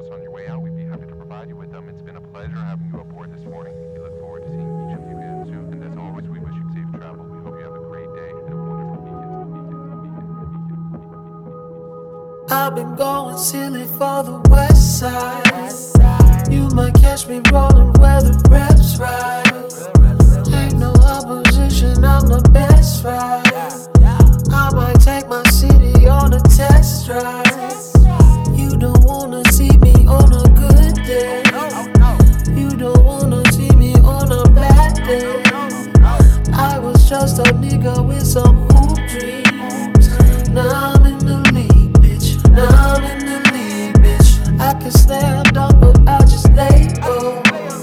us on your way out. We'd be happy to provide you with them. It's been a pleasure having you aboard this morning. We look forward to seeing each of you again soon. And as always, we wish you safe travel. We hope you have a great day and a wonderful weekend. I've been going silly for the west side. You might catch me rolling where the reps ride. Ain't no opposition, I'm the best ride. I might take my city on a test drive. You don't wanna see me on a good day. You don't wanna see me on a bad day. I was just a nigga with some hoop dreams. Now I'm in the league, bitch. Now I'm in the league, bitch. I can slam dunk, but I just lay low.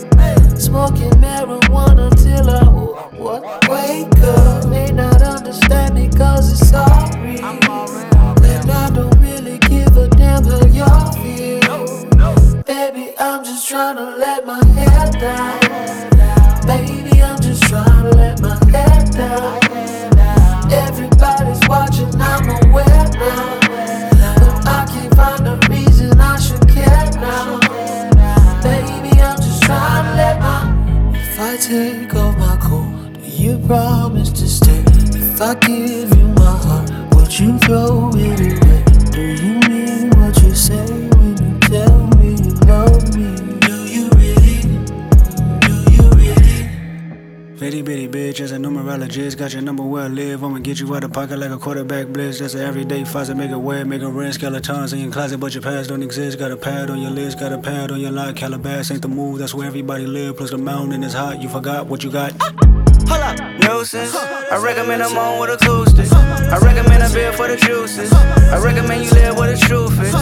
Smoking marijuana till I wake up. May not understand me cause it's all real. And I don't really give a damn how y'all feel. Baby, I'm just tryna let my hair down. Baby, I'm just tryna let my hair down. Everybody's watching, I'm aware now. But I can't find a reason I should care now. Baby, I'm just trying to let my. If I take off my coat, do you promise to stay? If I give you my heart, would you throw it away? Do you mean what you say when you tell me you love me? Do you really? Do you really? Bitty bitty bitch, as a numerologist, got your number where I live. I'ma get you out of pocket like a quarterback blitz. That's an everyday faucet, make it wet, make it rinse. Skeletons in your closet, but your past don't exist. Got a pad on your list, got a pad on your lock. Calabas ain't the move, that's where everybody live. Plus the mountain is hot, you forgot what you got. Hold up, nuisance. I recommend I'm on with acoustics. I recommend a beer for the juices. I recommend you live where the truth is.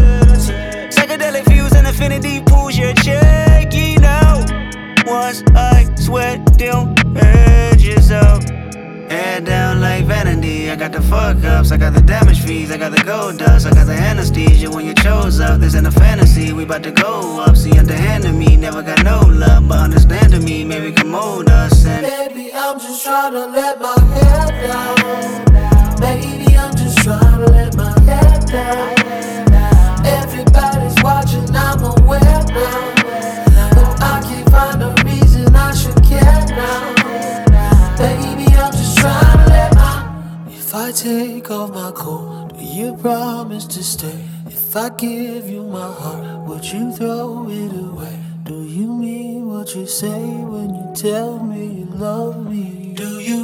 Psychedelic views and infinity pools, you're checking out. Once I sweat them edges out. Head down like vanity. I got the fuck ups, I got the damage fees, I got the gold dust, I got the anesthesia when you chose up. This ain't a fantasy, we bout to go up. See, underhanded me, never got no love, but understanding me, maybe can mold us. And baby, I'm just tryna let my hair down. Baby, I'm just tryna let my hair down. Everybody's watching, I'm aware now. But I can't find a reason I should care now. Baby, I'm just tryna let my. If I take off my coat, do you promise to stay? If I give you my heart, would you throw it away? Do you mean what you say when you tell me you love me? Do you